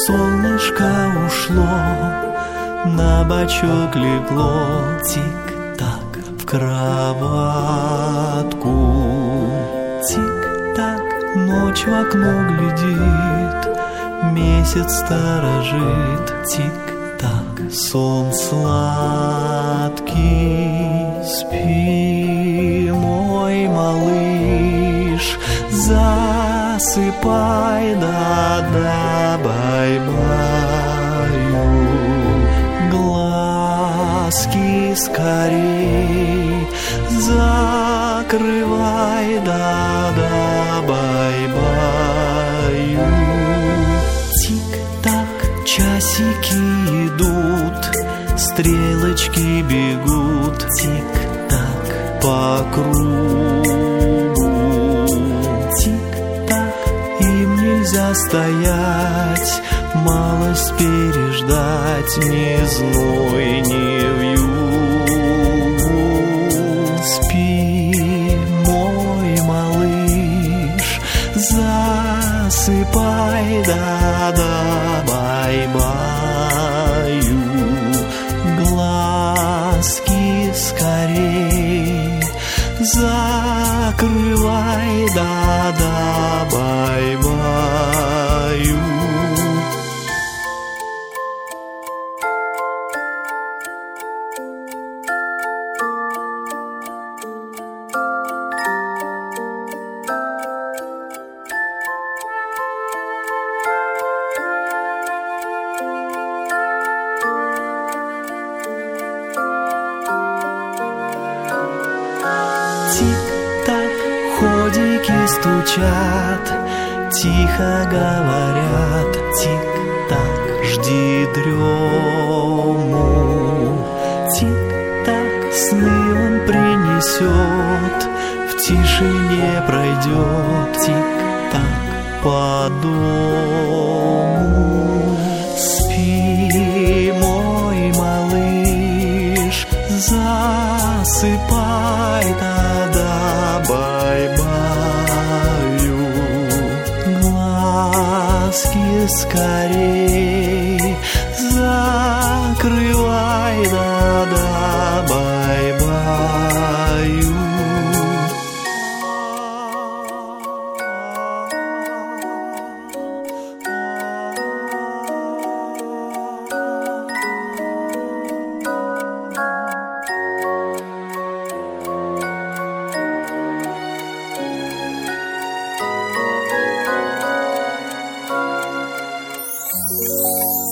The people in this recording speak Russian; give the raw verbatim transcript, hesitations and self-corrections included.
Солнышко ушло, на бочок легло, тик-так в кроватку. Тик-так, ночь в окно глядит, месяц сторожит. Тик-так, сон сладкий, спи, мой малыш, засыпай, да-да, бай-баю. Глазки скорей закрывай, да-да, бай-баю. Тик-так, часики идут, стрелочки бегут, тик-так, по кругу. Тик-так, им нельзя стоять, малость переждать, ни злой, ни вьюгу. Спи, мой малыш, засыпай, да-да, бай-баю. Глазки скорей закрывай, да-да, бай-баю. Тик-так, ходики стучат, тихо говорят, тик-так, жди дрему. Тик-так, сны он принесет, в тишине пройдет, тик-так, по дому. Спи, мой малыш, засыпай, да-да, бай-баю. Глазки скорей закрывай, да-да, бай-баю. Thank you.